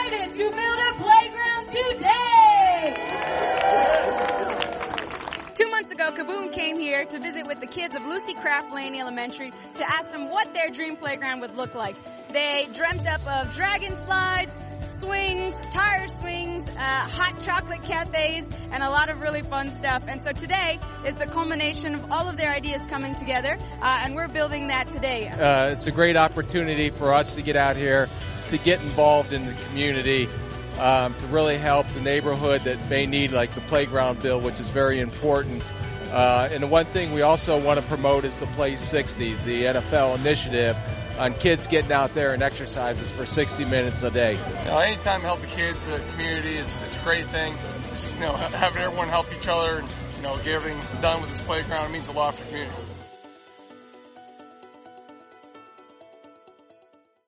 excited to build a playground today. 2 months ago, Kaboom came here to visit with the kids of Lucy Craft Lane Elementary to ask them what their dream playground would look like. They dreamt up of dragon slides, swings, tire swings, hot chocolate cafes, and a lot of really fun stuff. And so today is the culmination of all of their ideas coming together, and we're building that today. It's a great opportunity for us to get out here, to get involved in the community, to really help the neighborhood that may need, like the playground bill, which is very important. And the one thing we also want to promote is the Play 60, the NFL initiative on kids getting out there and exercises for 60 minutes a day. Anytime helping kids, the community is a great thing. Just, having everyone help each other and, get everything done with this playground, it means a lot for the community.